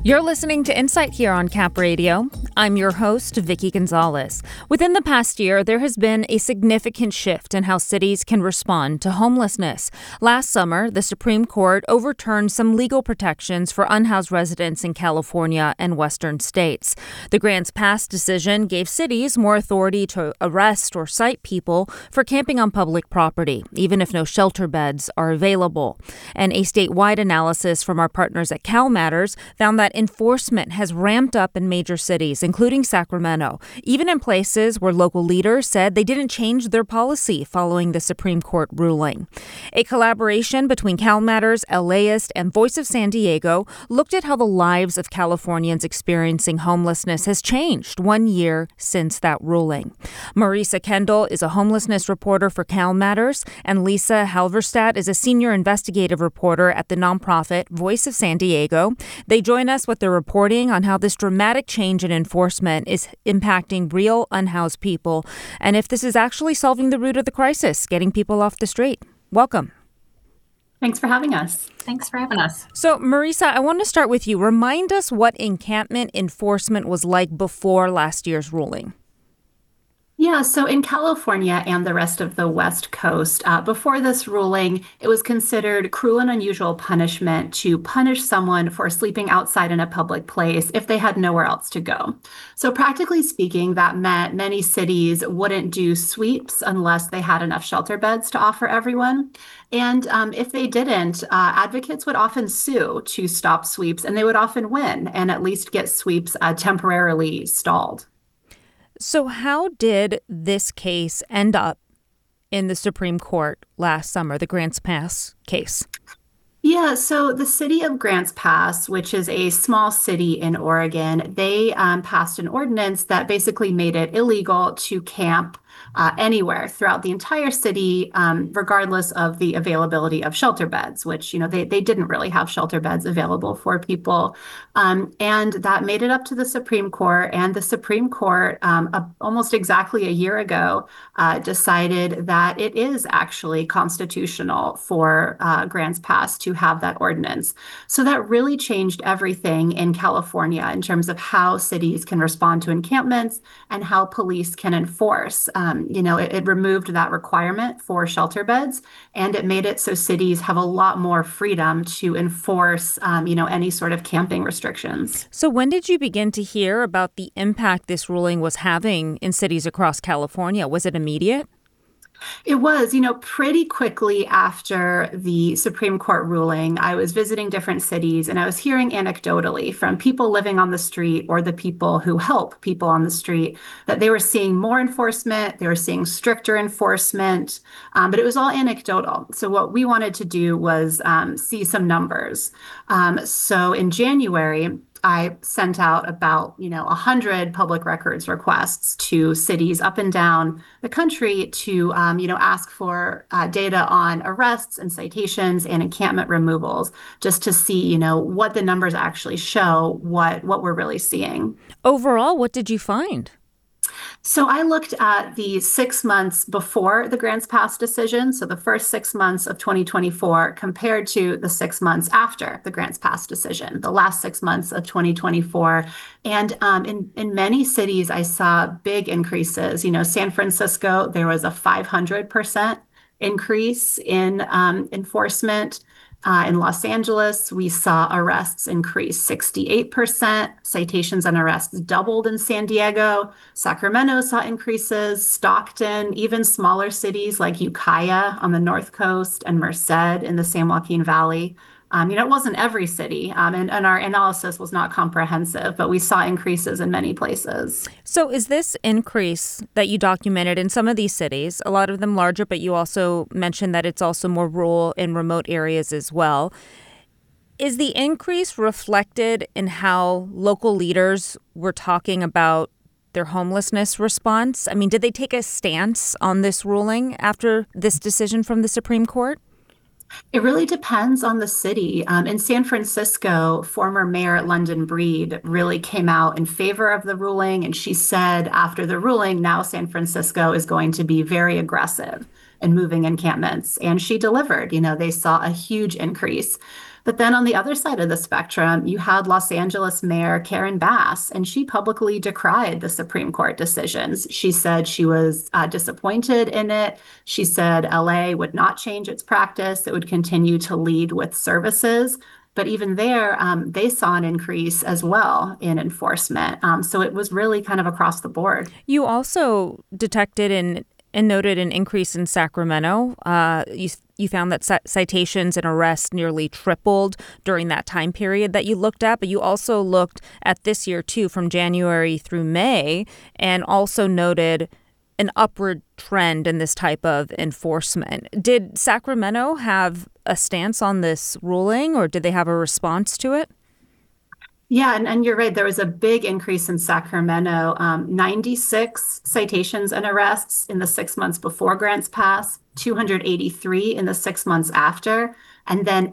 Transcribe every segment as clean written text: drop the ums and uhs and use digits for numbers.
You're listening to Insight here on Cap Radio. I'm your host, Vicky Gonzalez. Within the past year, there has been a significant shift in how cities can respond to homelessness. Last summer, the Supreme Court overturned some legal protections for unhoused residents in California and western states. The Grants Pass decision gave cities more authority to arrest or cite people for camping on public property, even if no shelter beds are available. And a statewide analysis from our partners at CalMatters found that enforcement has ramped up in major cities, including Sacramento, even in places where local leaders said they didn't change their policy following the Supreme Court ruling. A collaboration between CalMatters, LAist, and Voice of San Diego looked at how the lives of Californians experiencing homelessness has changed 1 year since that ruling. Marisa Kendall is a homelessness reporter for CalMatters, and Lisa Halverstadt is a senior investigative reporter at the nonprofit Voice of San Diego. They join us with their reporting on how this dramatic change in enforcement is impacting real unhoused people and if this is actually solving the root of the crisis, getting people off the street. Welcome. Thanks for having us. Thanks for having us. So, Marisa, I want to start with you. Remind us what encampment enforcement was like before last year's ruling. Yeah, so in California and the rest of the West Coast, before this ruling, it was considered cruel and unusual punishment to punish someone for sleeping outside in a public place if they had nowhere else to go. So practically speaking, that meant many cities wouldn't do sweeps unless they had enough shelter beds to offer everyone. And if they didn't, advocates would often sue to stop sweeps, and they would often win and at least get sweeps temporarily stalled. So how did this case end up in the Supreme Court last summer, the Grants Pass case? Yeah, so the city of Grants Pass, which is a small city in Oregon, they passed an ordinance that basically made it illegal to camp anywhere throughout the entire city, regardless of the availability of shelter beds, which, they didn't really have shelter beds available for people. And that made it up to the Supreme Court. And the Supreme Court, almost exactly a year ago, decided that it is actually constitutional for Grants Pass to have that ordinance. So that really changed everything in California in terms of how cities can respond to encampments and how police can enforce. It removed that requirement for shelter beds, and it made it so cities have a lot more freedom to enforce, any sort of camping restrictions. So when did you begin to hear about the impact this ruling was having in cities across California? Was it immediate? It was, pretty quickly after the Supreme Court ruling, I was visiting different cities and I was hearing anecdotally from people living on the street or the people who help people on the street that they were seeing more enforcement, they were seeing stricter enforcement, but it was all anecdotal. So what we wanted to do was see some numbers. So in January, I sent out about, 100 public records requests to cities up and down the country to, ask for data on arrests and citations and encampment removals, just to see, what the numbers actually show, what we're really seeing. Overall, what did you find? So I looked at the 6 months before the Grants Pass decision, so the first 6 months of 2024 compared to the 6 months after the Grants Pass decision, the last 6 months of 2024. And in many cities, I saw big increases. San Francisco, there was a 500% increase in enforcement. In Los Angeles, we saw arrests increase 68%. Citations and arrests doubled in San Diego. Sacramento saw increases. Stockton, even smaller cities like Ukiah on the North Coast and Merced in the San Joaquin Valley. It wasn't every city, and our analysis was not comprehensive, but we saw increases in many places. So is this increase that you documented in some of these cities, a lot of them larger, but you also mentioned that it's also more rural and remote areas as well, is the increase reflected in how local leaders were talking about their homelessness response? I mean, did they take a stance on this ruling after this decision from the Supreme Court? It really depends on the city. In San Francisco, former Mayor London Breed really came out in favor of the ruling. And she said after the ruling, now San Francisco is going to be very aggressive in moving encampments. And she delivered. They saw a huge increase. But then on the other side of the spectrum, you had Los Angeles Mayor Karen Bass, and she publicly decried the Supreme Court decisions. She said she was disappointed in it. She said LA would not change its practice, it would continue to lead with services. But even there, they saw an increase as well in enforcement. So it was really kind of across the board. You also detected and noted an increase in Sacramento. You found that citations and arrests nearly tripled during that time period that you looked at, but you also looked at this year too, from January through May, and also noted an upward trend in this type of enforcement. Did Sacramento have a stance on this ruling, or did they have a response to it? Yeah, and you're right. There was a big increase in Sacramento, 96 citations and arrests in the 6 months before Grants Pass, 283 in the 6 months after, and then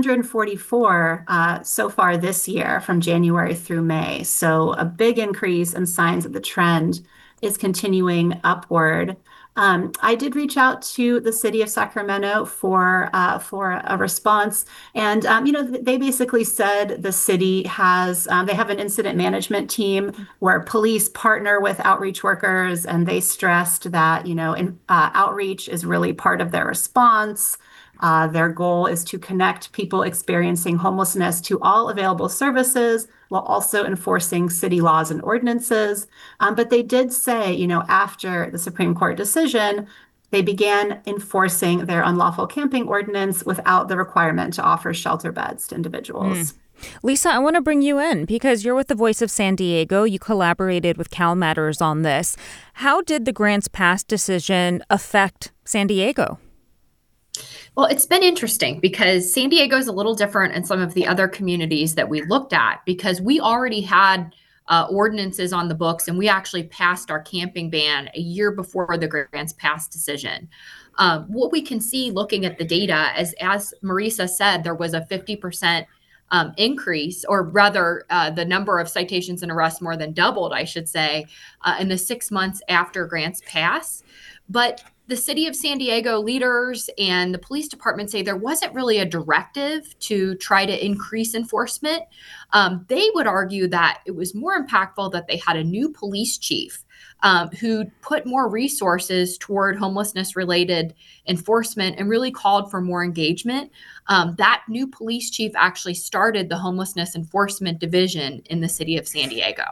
844 so far this year from January through May. So a big increase and signs that the trend is continuing upward. I did reach out to the city of Sacramento for a response, and they basically said the city has they have an incident management team where police partner with outreach workers, and they stressed that outreach is really part of their response. Their goal is to connect people experiencing homelessness to all available services while also enforcing city laws and ordinances. But they did say, after the Supreme Court decision, they began enforcing their unlawful camping ordinance without the requirement to offer shelter beds to individuals. Lisa, I want to bring you in because you're with the Voice of San Diego. You collaborated with Cal Matters on this. How did the Grants Pass decision affect San Diego? Well, it's been interesting because San Diego is a little different in some of the other communities that we looked at because we already had ordinances on the books, and we actually passed our camping ban a year before the Grants Pass decision. What we can see looking at the data is, as Marisa said, there was a 50% increase, or rather the number of citations and arrests more than doubled, I should say, in the 6 months after Grants Pass. But the city of San Diego leaders and the police department say there wasn't really a directive to try to increase enforcement. They would argue that it was more impactful that they had a new police chief who put more resources toward homelessness-related enforcement and really called for more engagement. That new police chief actually started the Homelessness Enforcement Division in the city of San Diego.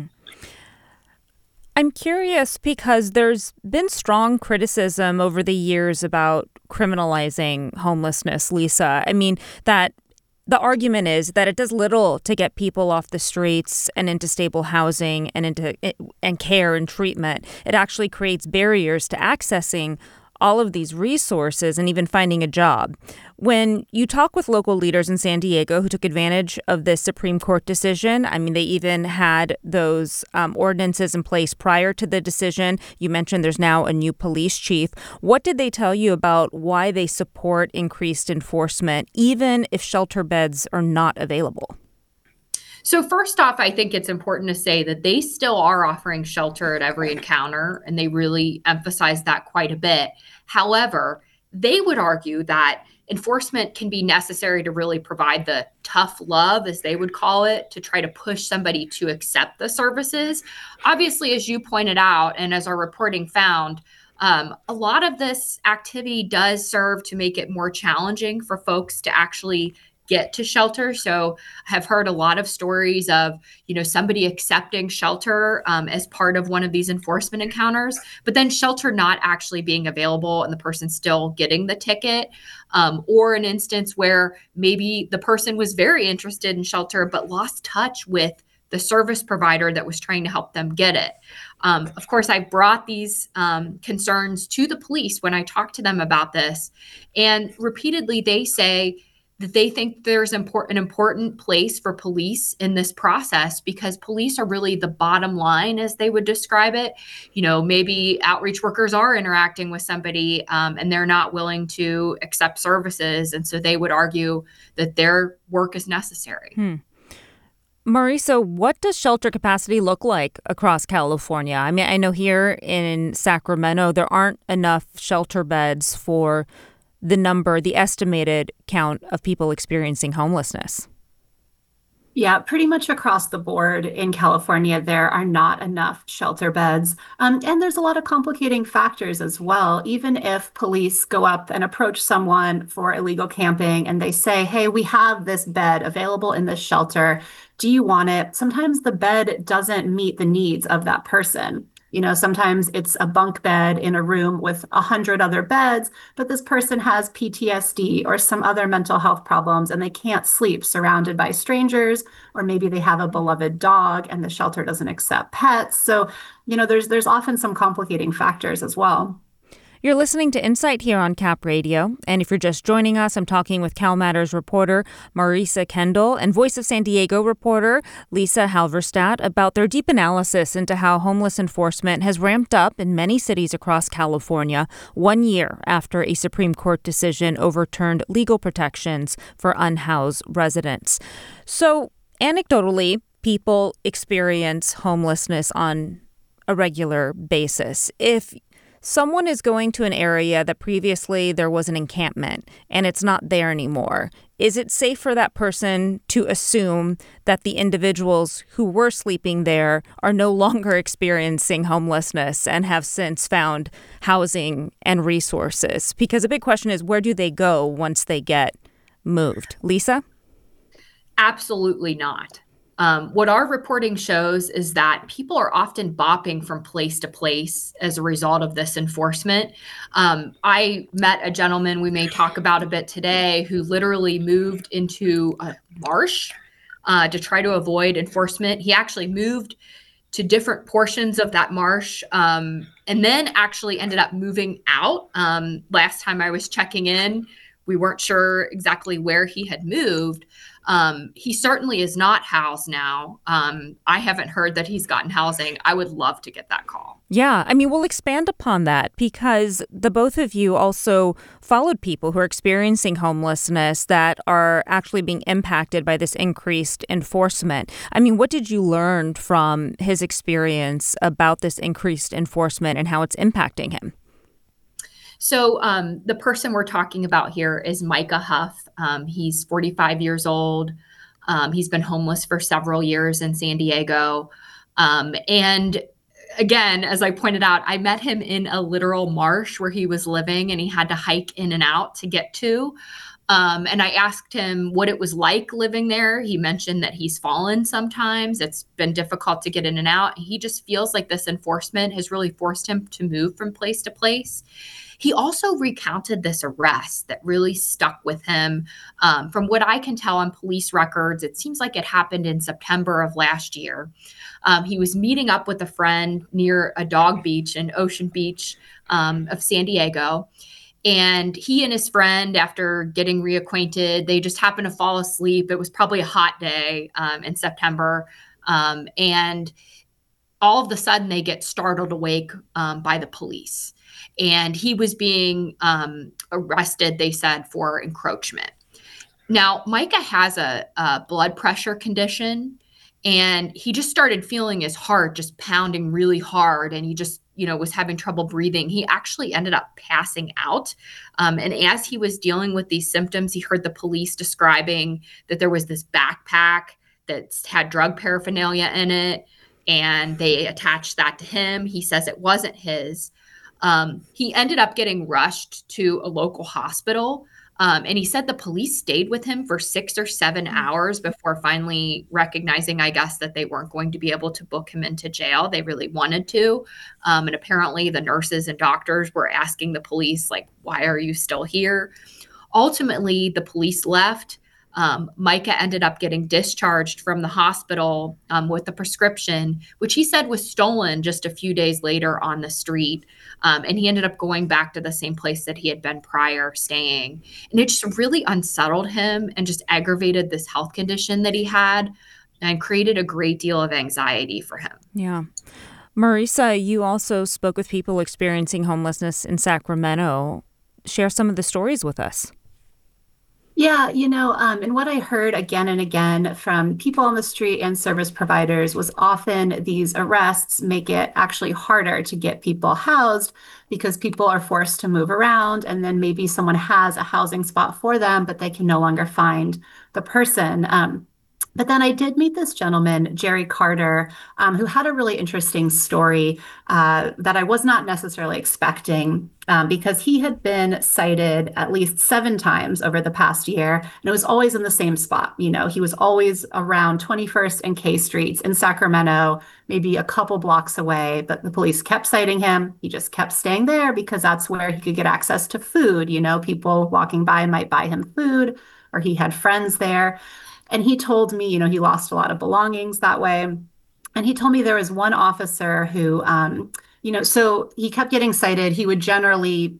I'm curious because there's been strong criticism over the years about criminalizing homelessness, Lisa. I mean, that the argument is that it does little to get people off the streets and into stable housing and care and treatment. It actually creates barriers to accessing all of these resources and even finding a job. When you talk with local leaders in San Diego who took advantage of this Supreme Court decision, I mean, they even had those ordinances in place prior to the decision. You mentioned there's now a new police chief. What did they tell you about why they support increased enforcement, even if shelter beds are not available? So first off, I think it's important to say that they still are offering shelter at every encounter, and they really emphasize that quite a bit. However, they would argue that enforcement can be necessary to really provide the tough love, as they would call it, to try to push somebody to accept the services. Obviously, as you pointed out, and as our reporting found, a lot of this activity does serve to make it more challenging for folks to actually get to shelter. So I have heard a lot of stories of, somebody accepting shelter as part of one of these enforcement encounters, but then shelter not actually being available and the person still getting the ticket, or an instance where maybe the person was very interested in shelter but lost touch with the service provider that was trying to help them get it. Of course, I brought these concerns to the police when I talked to them about this, and repeatedly they say that they think there's an important place for police in this process because police are really the bottom line, as they would describe it. Maybe outreach workers are interacting with somebody and they're not willing to accept services. And so they would argue that their work is necessary. Marisa, what does shelter capacity look like across California? I mean, I know here in Sacramento, there aren't enough shelter beds for the estimated count of people experiencing homelessness? Yeah, pretty much across the board in California, there are not enough shelter beds. And there's a lot of complicating factors as well. Even if police go up and approach someone for illegal camping and they say, hey, we have this bed available in this shelter. Do you want it? Sometimes the bed doesn't meet the needs of that person. Sometimes it's a bunk bed in a room with 100 other beds, but this person has PTSD or some other mental health problems and they can't sleep surrounded by strangers, or maybe they have a beloved dog and the shelter doesn't accept pets. So, there's often some complicating factors as well. You're listening to Insight here on Cap Radio, and if you're just joining us, I'm talking with CalMatters reporter Marisa Kendall and Voice of San Diego reporter Lisa Halverstadt about their deep analysis into how homeless enforcement has ramped up in many cities across California 1 year after a Supreme Court decision overturned legal protections for unhoused residents. So, anecdotally, people experience homelessness on a regular basis. If someone is going to an area that previously there was an encampment and it's not there anymore, is it safe for that person to assume that the individuals who were sleeping there are no longer experiencing homelessness and have since found housing and resources? Because a big question is, where do they go once they get moved? Lisa? Absolutely not. What our reporting shows is that people are often bopping from place to place as a result of this enforcement. I met a gentleman we may talk about a bit today who literally moved into a marsh to try to avoid enforcement. He actually moved to different portions of that marsh and then actually ended up moving out. Last time I was checking in, we weren't sure exactly where he had moved. He certainly is not housed now. I haven't heard that he's gotten housing. I would love to get that call. Yeah, I mean, we'll expand upon that because the both of you also followed people who are experiencing homelessness that are actually being impacted by this increased enforcement. I mean, what did you learn from his experience about this increased enforcement and how it's impacting him? So the person we're talking about here is Micah Huff. He's 45 years old. He's been homeless for several years in San Diego. And again, as I pointed out, I met him in a literal marsh where he was living and he had to hike in and out to get to. And I asked him what it was like living there. He mentioned that he's fallen sometimes. It's been difficult to get in and out. He just feels like this enforcement has really forced him to move from place to place. He also recounted this arrest that really stuck with him. From what I can tell on police records, it seems like it happened in September of last year. He was meeting up with a friend near a dog beach in Ocean Beach of San Diego. And he and his friend, after getting reacquainted, they just happened to fall asleep. It was probably a hot day in September. And all of a sudden, they get startled awake by the police. And he was being arrested, they said, for encroachment. Now, Micah has a blood pressure condition, and he just started feeling his heart just pounding really hard, and he just, was having trouble breathing. He actually ended up passing out. And as he was dealing with these symptoms, he heard the police describing that there was this backpack that had drug paraphernalia in it, and they attached that to him. He says it wasn't his. He ended up getting rushed to a local hospital. And he said the police stayed with him for 6 or 7 hours before finally recognizing, I guess, that they weren't going to be able to book him into jail. They really wanted to. And apparently the nurses and doctors were asking the police, like, why are you still here? Ultimately, the police left. Micah ended up getting discharged from the hospital with a prescription, which he said was stolen just a few days later on the street. And he ended up going back to the same place that he had been prior staying. And it just really unsettled him and just aggravated this health condition that he had and created a great deal of anxiety for him. Yeah. Marisa, you also spoke with people experiencing homelessness in Sacramento. Share some of the stories with us. Yeah, and what I heard again and again from people on the street and service providers was often these arrests make it actually harder to get people housed because people are forced to move around, and then maybe someone has a housing spot for them, but they can no longer find the person. But then I did meet this gentleman, Jerry Carter, who had a really interesting story that I was not necessarily expecting because he had been cited at least 7 times over the past year, and it was always in the same spot. He was always around 21st and K Streets in Sacramento, maybe a couple blocks away, but the police kept citing him. He just kept staying there because that's where he could get access to food. People walking by might buy him food, or he had friends there. And he told me, he lost a lot of belongings that way. And he told me there was one officer who, so he kept getting cited. He would generally,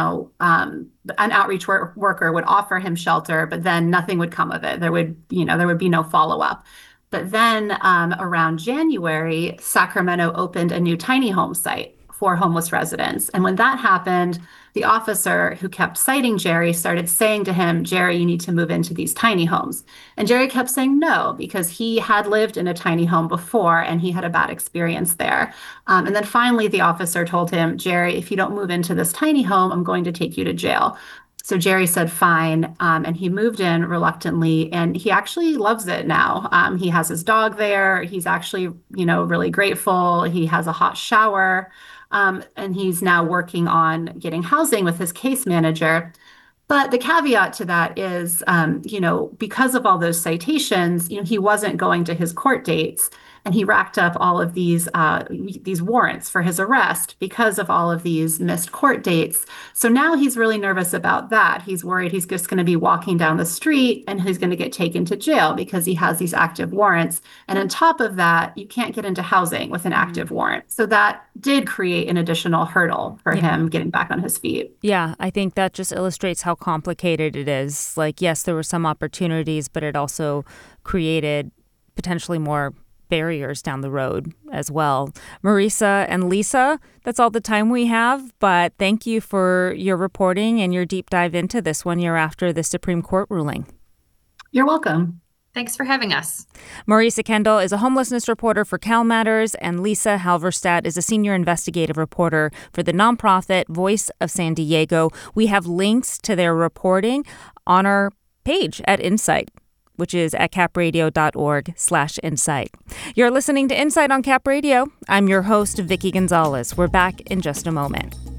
an outreach worker would offer him shelter, but then nothing would come of it. There would be no follow up. But then around January, Sacramento opened a new tiny home site for homeless residents. And when that happened, the officer who kept citing Jerry started saying to him, Jerry, you need to move into these tiny homes. And Jerry kept saying no, because he had lived in a tiny home before and he had a bad experience there. And then finally, the officer told him, Jerry, if you don't move into this tiny home, I'm going to take you to jail. So Jerry said, fine. And he moved in reluctantly, and he actually loves it now. He has his dog there. He's actually, really grateful. He has a hot shower. And he's now working on getting housing with his case manager. But the caveat to that is, because of all those citations, he wasn't going to his court dates, and he racked up all of these warrants for his arrest because of all of these missed court dates. So now he's really nervous about that. He's worried he's just going to be walking down the street and he's going to get taken to jail because he has these active warrants. And on top of that, you can't get into housing with an active warrant. So that did create an additional hurdle for him getting back on his feet. Yeah, I think that just illustrates how complicated it is. Like, yes, there were some opportunities, but it also created potentially more barriers down the road as well. Marisa and Lisa, that's all the time we have, but thank you for your reporting and your deep dive into this 1 year after the Supreme Court ruling. You're welcome. Thanks for having us. Marisa Kendall is a homelessness reporter for CalMatters, and Lisa Halverstadt is a senior investigative reporter for the nonprofit Voice of San Diego. We have links to their reporting on our page at Insight, which is at capradio.org/insight. You're listening to Insight on Cap Radio. I'm your host, Vicki Gonzalez. We're back in just a moment.